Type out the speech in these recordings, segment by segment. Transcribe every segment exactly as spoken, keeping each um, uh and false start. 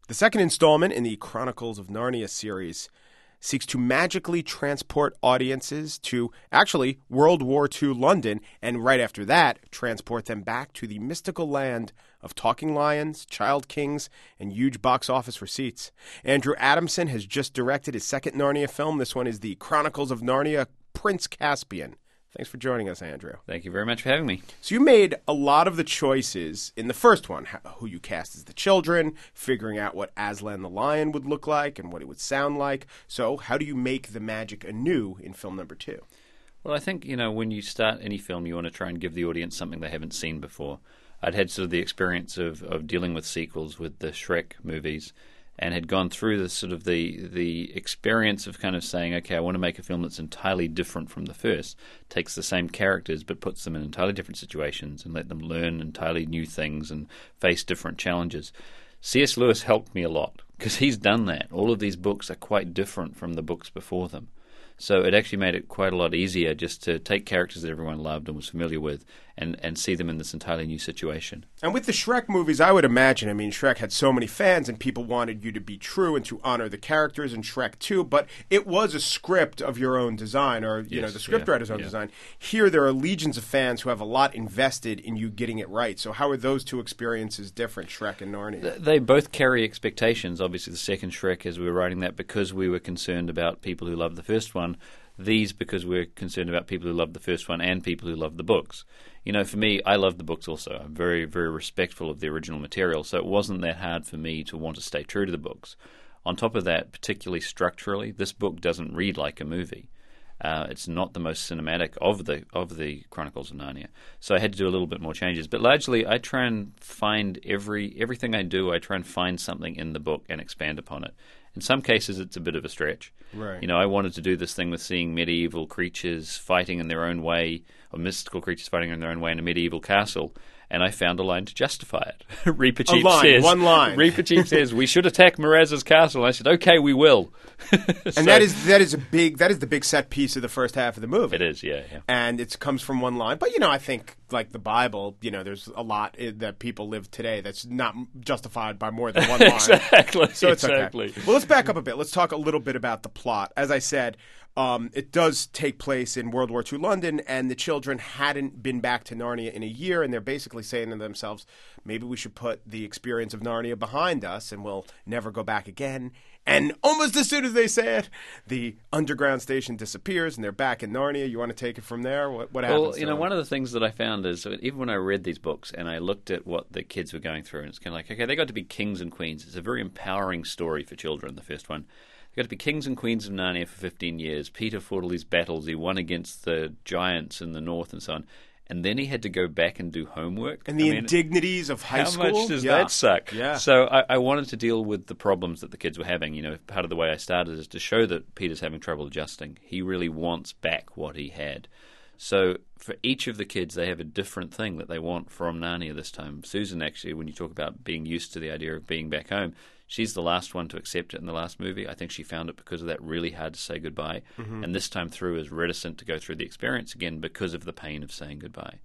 The second installment in the Chronicles of Narnia series seeks to magically transport audiences to, actually, World War Two London, and right after that, transport them back to the mystical land of talking lions, child kings, and huge box office receipts. Andrew Adamson has just directed his second Narnia film. This one is the Chronicles of Narnia, Prince Caspian. Thanks for joining us, Andrew. Thank you very much for having me. So you made a lot of the choices in the first one, who you cast as the children, figuring out what Aslan the lion would look like and what it would sound like. So how do you make the magic anew in film number two? Well, I think, you know, when you start any film, you want to try and give the audience something they haven't seen before. I'd had sort of the experience of, of dealing with sequels with the Shrek movies, and had gone through the sort of the the experience of kind of saying, okay, I want to make a film that's entirely different from the first, takes the same characters but puts them in entirely different situations and let them learn entirely new things and face different challenges. C S Lewis helped me a lot because he's done that. All of these books are quite different from the books before them. So it actually made it quite a lot easier just to take characters that everyone loved and was familiar with and, and see them in this entirely new situation. And with the Shrek movies, I would imagine, I mean, Shrek had so many fans and people wanted you to be true and to honor the characters in Shrek two, but it was a script of your own design, or, you yes, know, the scriptwriter's yeah, own yeah. design. Here, there are legions of fans who have a lot invested in you getting it right. So how are those two experiences different, Shrek and Narnia? They both carry expectations. Obviously, the second Shrek, as we were writing that, because we were concerned about people who loved the first one, these because we're concerned about people who love the first one and people who love the books. You know, for me, I love the books also. I'm very, very respectful of the original material, so it wasn't that hard for me to want to stay true to the books. On top of that, particularly structurally, this book doesn't read like a movie. Uh, it's not the most cinematic of the of the Chronicles of Narnia, so I had to do a little bit more changes. But largely, I try and find every everything I do. I try and find something in the book and expand upon it. In some cases, it's a bit of a stretch. Right. You know, I wanted to do this thing with seeing medieval creatures fighting in their own way, or mystical creatures fighting in their own way in a medieval castle, and I found a line to justify it. Reepicheep a line, says, one line. Reepicheep says, we should attack Miraz's castle. And I said, okay, we will. And So- that is that is a big that is the big set piece of the first half of the movie. It is, yeah, yeah. And it comes from one line. But, you know, I think, like the Bible, you know, there's a lot i- that people live today that's not justified by more than one line. Exactly, So it's exactly. okay. Well, let's back up a bit. Let's talk a little bit about the plot. As I said, um, it does take place in World War Two London, and the children hadn't been back to Narnia in a year, and they're basically saying to themselves, maybe we should put the experience of Narnia behind us, and we'll never go back again. And almost as soon as they say it, the underground station disappears, and they're back in Narnia. You want to take it from there? What, what happens? Well, you know, one of the things that I found is that even when I read these books and I looked at what the kids were going through, and it's kind of like, okay, they got to be kings and queens. It's a very empowering story for children, the first one. They got to be kings and queens of Narnia for fifteen years. Peter fought all these battles. He won against the giants in the north and so on. And then he had to go back and do homework. And the I mean, indignities of high how school. How much does Yeah. that suck? Yeah. So I, I wanted to deal with the problems that the kids were having. You know, part of the way I started is to show that Peter's having trouble adjusting. He really wants back what he had. So for each of the kids, they have a different thing that they want from Narnia this time. Susan, actually, when you talk about being used to the idea of being back home, she's the last one to accept it in the last movie. I think she found it because of that really hard to say goodbye. Mm-hmm. And this time through is reticent to go through the experience again because of the pain of saying goodbye.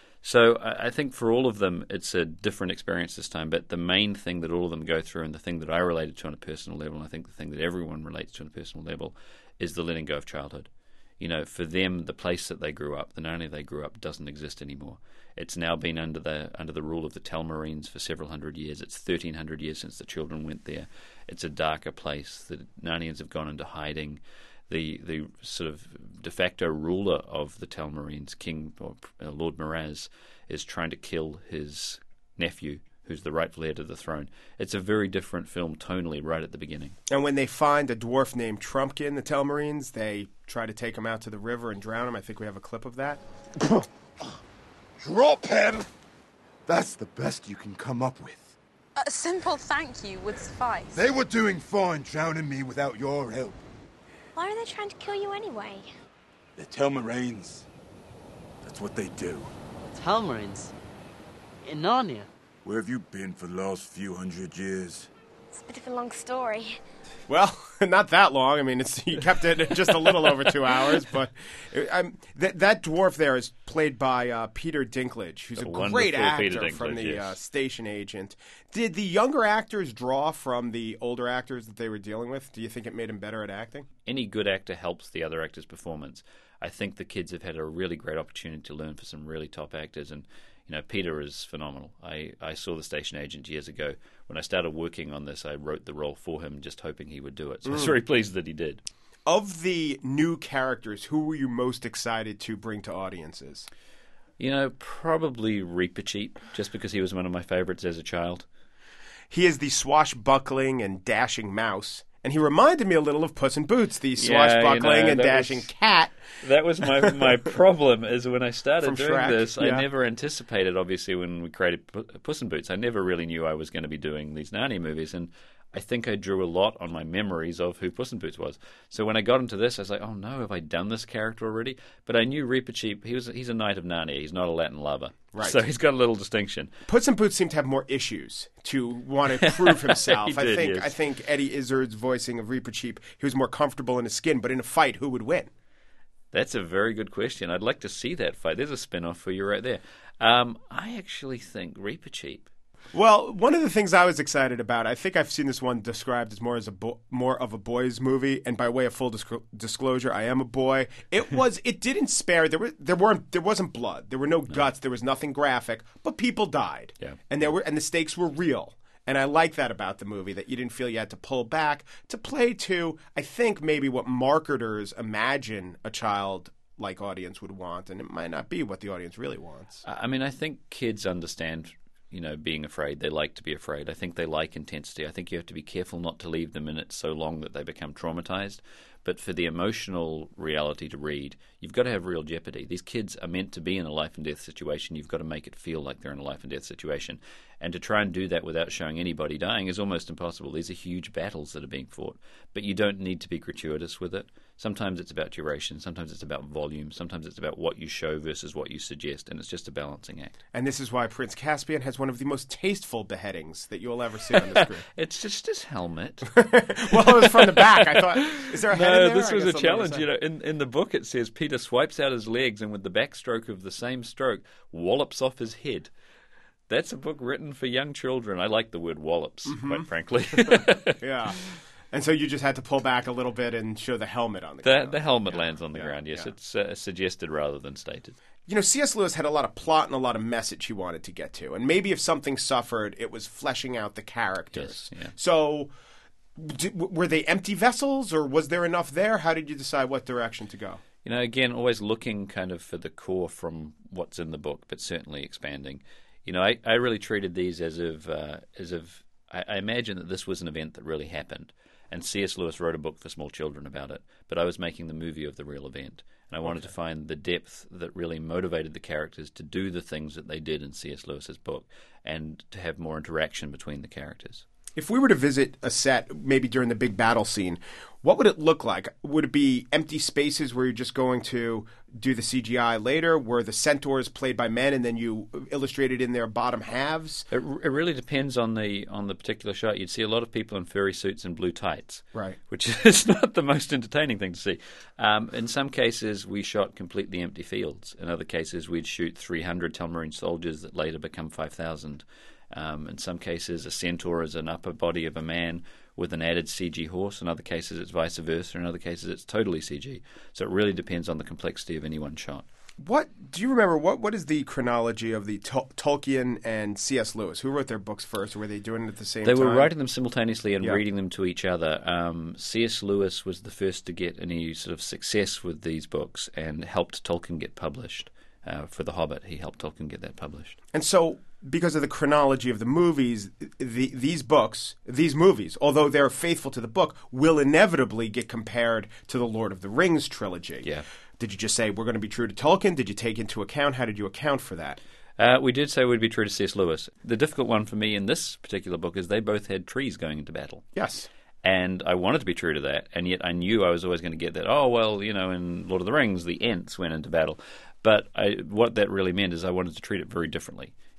So I think for all of them, it's a different experience this time. But the main thing that all of them go through, and the thing that I related to on a personal level, and I think the thing that everyone relates to on a personal level, is the letting go of childhood. You know, for them, the place that they grew up, the Narnia they grew up, doesn't exist anymore. It's now been under the under the rule of the Telmarines for several hundred years. It's thirteen hundred years since the children went there. It's a darker place. The Narnians have gone into hiding. The the sort of de facto ruler of the Telmarines, King or uh, Lord Miraz, is trying to kill his nephew, who's the rightful heir to the throne. It's a very different film tonally right at the beginning. And when they find a dwarf named Trumpkin, the Telmarines, they try to take him out to the river and drown him. I think we have a clip of that. Drop him! That's the best you can come up with. A simple thank you would suffice. They were doing fine drowning me without your help. Why are they trying to kill you anyway? The Telmarines. That's what they do. Telmarines? In Narnia? Where have you been for the last few hundred years? It's a bit of a long story. Well, not that long. I mean, it's you kept it just a little over two hours, but it, I'm, that that dwarf there is played by uh, Peter Dinklage, who's A a, wonderful great actor Peter Dinklage, from the yes. uh, station agent. Did the younger actors draw from the older actors that they were dealing with? Do you think it made them better at acting? Any good actor helps the other actor's performance. I think the kids have had a really great opportunity to learn for some really top actors, and you know, Peter is phenomenal. I, I saw The Station Agent years ago. When I started working on this, I wrote the role for him, just hoping he would do it. So I was very pleased that he did. Of the new characters, who were you most excited to bring to audiences? You know, probably Reepicheep, just because he was one of my favorites as a child. He is the swashbuckling and dashing mouse, and he reminded me a little of Puss in Boots, the Yeah, swashbuckling you know, and that dashing was- cat. That was my my problem, is when I started From doing Shrek, this, yeah. I never anticipated, obviously, when we created Pu- Puss in Boots, I never really knew I was going to be doing these Narnia movies, and I think I drew a lot on my memories of who Puss in Boots was. So when I got into this, I was like, oh no, have I done this character already? But I knew Reepicheep, he was, he's a knight of Narnia, he's not a Latin lover. Right. So he's got a little distinction. Puss in Boots seemed to have more issues to want to prove himself. He I did, think yes. I think Eddie Izzard's voicing of Reepicheep, he was more comfortable in his skin, but in a fight, who would win? That's a very good question. I'd like to see that fight. There's a spin-off for you right there. Um, I actually think Reepicheep. Well, one of the things I was excited about, I think I've seen this one described as more as a bo- more of a boys' movie, and by way of full disc- disclosure, I am a boy. It was, it didn't spare. There were, there weren't, there wasn't blood. There were no guts. There was nothing graphic, but people died, Yeah. and there were, and the stakes were real. And I like that about the movie, that you didn't feel you had to pull back to play to, I think, maybe what marketers imagine a child-like audience would want, and it might not be what the audience really wants. I mean, I think kids understand, you know, being afraid. They like to be afraid. I think they like intensity. I think you have to be careful not to leave them in it so long that they become traumatized. But for the emotional reality to read, you've got to have real jeopardy. These kids are meant to be in a life and death situation. You've got to make it feel like they're in a life and death situation. And to try and do that without showing anybody dying is almost impossible. These are huge battles that are being fought. But you don't need to be gratuitous with it. Sometimes it's about duration. Sometimes it's about volume. Sometimes it's about what you show versus what you suggest. And it's just a balancing act. And this is why Prince Caspian has one of the most tasteful beheadings that you'll ever see on the screen. It's just his helmet. Well, it was from the back. I thought, is there a head in No, there? this I was guess a I'll never challenge. say. You know, in in the book it says Peter swipes out his legs and with the backstroke of the same stroke wallops off his head. That's a book written for young children. I like the word wallops, Mm-hmm. quite frankly. Yeah. And so you just had to pull back a little bit and show the helmet on the the ground. the helmet lands on the yeah, ground. Yes, yeah. it's uh, suggested rather than stated. You know, C S. Lewis had a lot of plot and a lot of message he wanted to get to. And maybe if something suffered, it was fleshing out the characters. Yes, yeah. So d- were they empty vessels, or was there enough there? How did you decide what direction to go? You know, again, always looking kind of for the core from what's in the book, but certainly expanding. You know, I, I really treated these as if uh, as if I, I imagine that this was an event that really happened. And C S. Lewis wrote a book for small children about it, but I was making the movie of the real event. And I wanted Okay. to find the depth that really motivated the characters to do the things that they did in C S. Lewis's book and to have more interaction between the characters. If we were to visit a set, maybe during the big battle scene, what would it look like? Would it be empty spaces where you're just going to do the C G I later? Were the centaurs played by men and then you illustrated in their bottom halves? It, it really depends on the on the particular shot. You'd see a lot of people in furry suits and blue tights, Right. which is not the most entertaining thing to see. Um, in some cases, we shot completely empty fields. In other cases, we'd shoot three hundred Telmarine soldiers that later become five thousand. Um, in some cases, a centaur is an upper body of a man with an added C G horse. In other cases, it's vice versa. In other cases, it's totally C G. So it really depends on the complexity of any one shot. What do you remember? What what is the chronology of the Tol- Tolkien and C S. Lewis? Who wrote their books first, or were they doing it at the same They time? were writing them simultaneously and Yeah. reading them to each other. Um, C S. Lewis was the first to get any sort of success with these books and helped Tolkien get published. Uh, for The Hobbit, he helped Tolkien get that published. And so, because of the chronology of the movies, the, these books, these movies, although they're faithful to the book, will inevitably get compared to the Lord of the Rings trilogy. Yeah. Did you just say, we're going to be true to Tolkien? Did you take into account? How did you account for that? Uh, we did say we'd be true to C S. Lewis. The difficult one for me in this particular book is they both had trees going into battle. Yes. And I wanted to be true to that, and yet I knew I was always going to get that, oh, well, you know, in Lord of the Rings, the Ents went into battle. But I, what that really meant is I wanted to treat it very differently.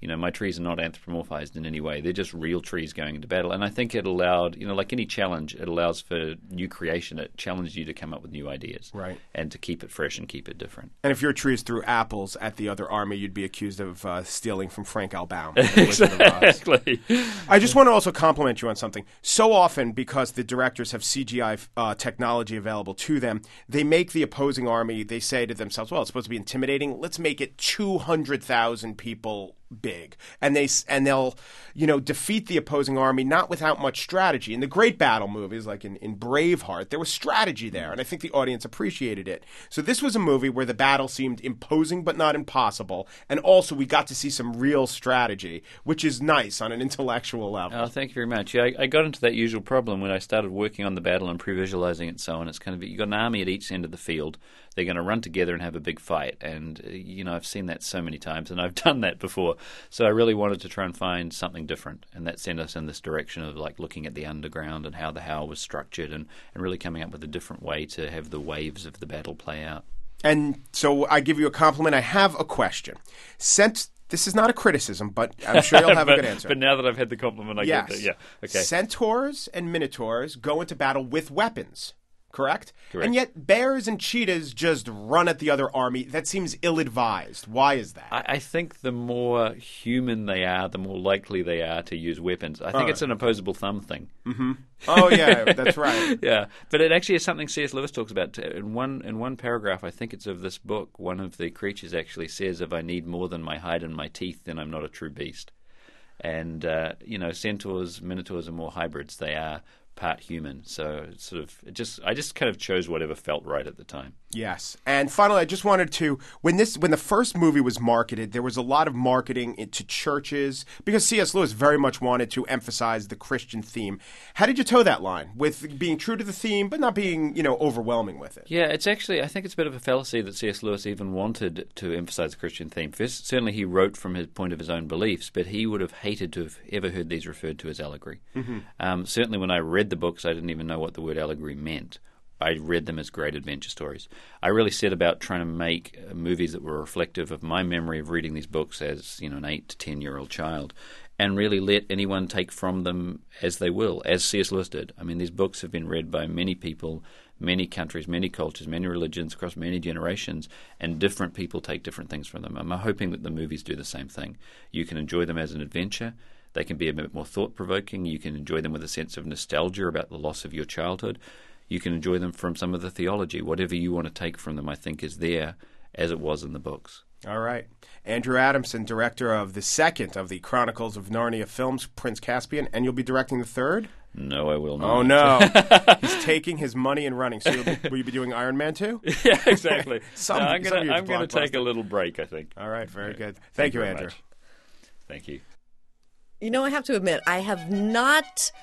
You know, my trees are not anthropomorphized in any way. They're just real trees going into battle. And I think it allowed, you know, like any challenge, it allows for new creation. It challenges you to come up with new ideas. Right. And to keep it fresh and keep it different. And if your trees threw apples at the other army, you'd be accused of uh, stealing from Frank L. Baum. Exactly. I just want to also compliment you on something. So often, because the directors have C G I uh, technology available to them, they make the opposing army, they say to themselves, well, it's supposed to be intimidating. Let's make it two hundred thousand people big, and they and they'll you know defeat the opposing army not without much strategy. In the great battle movies, like in, in Braveheart, there was strategy there, and I think the audience appreciated it. So this was a movie where the battle seemed imposing but not impossible, and also we got to see some real strategy, which is nice on an intellectual level. Oh, thank you very much. Yeah, I, I got into that usual problem when I started working on the battle and pre-visualizing it and so on. It's kind of you got an army at each end of the field. They're going to run together and have a big fight, and uh, you know I've seen that so many times, and I've done that before. So I really wanted to try and find something different, and that sent us in this direction of like looking at the underground and how the how was structured, and, and really coming up with a different way to have the waves of the battle play out. And so I give you a compliment. I have a question. Since this is not a criticism, but I'm sure you'll have but, a good answer. But now that I've had the compliment, I yes. get that. Yeah. Okay. Centaurs and minotaurs go into battle with weapons. Correct? Correct. And yet bears and cheetahs just run at the other army. That seems ill-advised. Why is that? I, I think the more human they are, the more likely they are to use weapons. I think All it's an opposable thumb thing. Mm-hmm. Oh, yeah, that's right. Yeah, but it actually is something C S. Lewis talks about. In one, in one paragraph, I think it's of this book, one of the creatures actually says, if I need more than my hide and my teeth, then I'm not a true beast. And, uh, you know, centaurs, minotaurs are more hybrids. They are part human, so it's sort of it just I just kind of chose whatever felt right at the time. Yes. And finally, I just wanted to when this when the first movie was marketed, there was a lot of marketing into churches because C S. Lewis very much wanted to emphasize the Christian theme. How did you toe that line with being true to the theme but not being, you know, overwhelming with it? Yeah, it's actually I think it's a bit of a fallacy that C S. Lewis even wanted to emphasize the Christian theme. First, certainly he wrote from his point of his own beliefs, but he would have hated to have ever heard these referred to as allegory. Mm-hmm. Um, certainly when I read the books, I didn't even know what the word allegory meant. I read them as great adventure stories. I really set about trying to make uh, movies that were reflective of my memory of reading these books as, you know, an eight to ten-year-old child, and really let anyone take from them as they will, as C S. Lewis did. I mean, these books have been read by many people, many countries, many cultures, many religions, across many generations, and different people take different things from them. I'm hoping that the movies do the same thing. You can enjoy them as an adventure. They can be a bit more thought-provoking. You can enjoy them with a sense of nostalgia about the loss of your childhood. You can enjoy them from some of the theology. Whatever you want to take from them, I think, is there as it was in the books. All right. Andrew Adamson, director of the second of the Chronicles of Narnia films, Prince Caspian, and you'll be directing the third? No, I will not. Oh, no. He's taking his money and running. So you'll be, will you be doing Iron Man too? Yeah, exactly. some, no, I'm some going to take a little break, I think. All right, very yeah. good. Thank, Thank you, you Andrew. much. Thank you. You know, I have to admit, I have not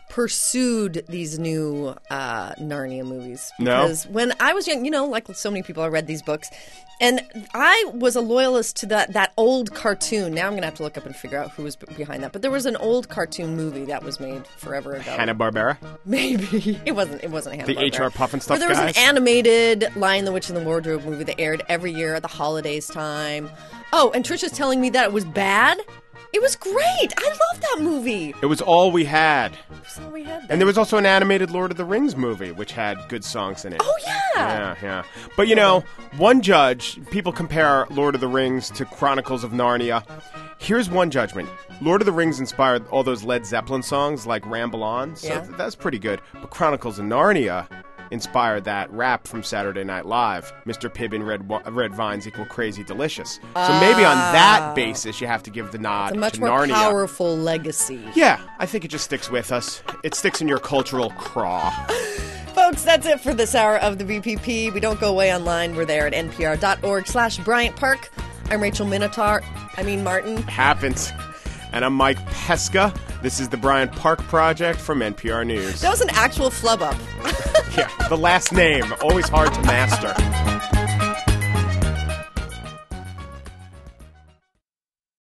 pursued these new uh, Narnia movies. No? Because when I was young, you know, like so many people, I read these books. And I was a loyalist to that, that old cartoon. Now I'm going to have to look up and figure out who was behind that. But there was an old cartoon movie that was made forever ago. Hanna-Barbera? Maybe. It wasn't It wasn't Hanna-Barbera. The H R Puff and Stuff But there was guys? an animated Lion, the Witch, and the Wardrobe movie that aired every year at the holidays time. Oh, and Trisha's telling me that it was bad? It was great. I love that movie. It was all we had. That's all we had then. And there was also an animated Lord of the Rings movie, which had good songs in it. Oh, yeah. Yeah, yeah. But, you know, one judge, people compare Lord of the Rings to Chronicles of Narnia. Here's one judgment. Lord of the Rings inspired all those Led Zeppelin songs like Ramble On, so Yeah. th- that's pretty good. But Chronicles of Narnia inspired that rap from Saturday Night Live, Mister Pibb and Red, Wi- Red Vines equal crazy delicious. So maybe on that basis you have to give the nod It's a much to more Narnia. powerful legacy. Yeah, I think it just sticks with us. It sticks in your cultural craw. Folks, that's it for this hour of the B P P. We don't go away online. We're there at npr.org slash Bryant Park. I'm Rachel Minotaur. I mean Martin. Happens. And I'm Mike Pesca. This is the Bryant Park Project from N P R News. That was an actual flub up. Yeah, the last name, always hard to master.